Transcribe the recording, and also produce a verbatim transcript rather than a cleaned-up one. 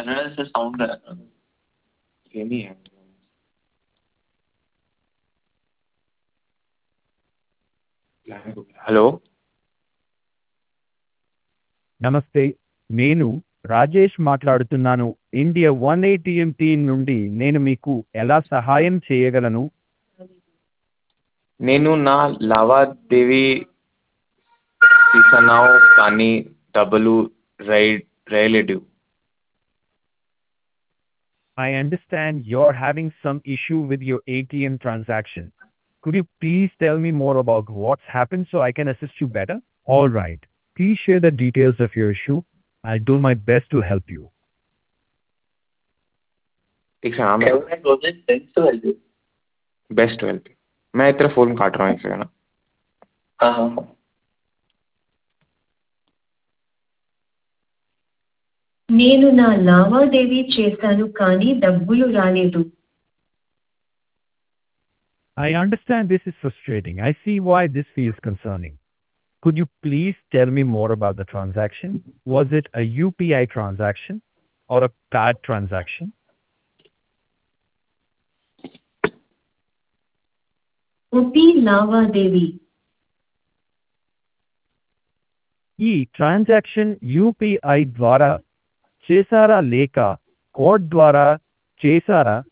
कन्नड़ से साउंड है ये नहीं है हेलो నమస్తే నేను రాజేష్ మాట్లాడుతున్నాను ఇండియా వన్ ఏటీఎం టీం నుండి నేను మీకు ఎలా సహాయం చేయగలను నేను నా లావాదేవీ తీసాను కానీ డబ్బులు రై రైలేదు I understand you're having some issue with your A T M transaction. Could you please tell me more about what's happened so I can assist you better? All right. Please share the details of your issue. I'll do my best to help you. एक second मैं best to help best to help मैं इतना phone काट रहा हूँ एक second हाँ हाँ నేను నా లావాదేవీ చేశాను కానీ డబ్బులు రాలేదు. I understand this is frustrating. I see why this feels concerning. Could you please tell me more about the transaction? Was it a U P I transaction or a card transaction? ఉపి లావాదేవీ. ఈ transaction U P I ద్వారా చేశారా లేక code ద్వారా చేశారా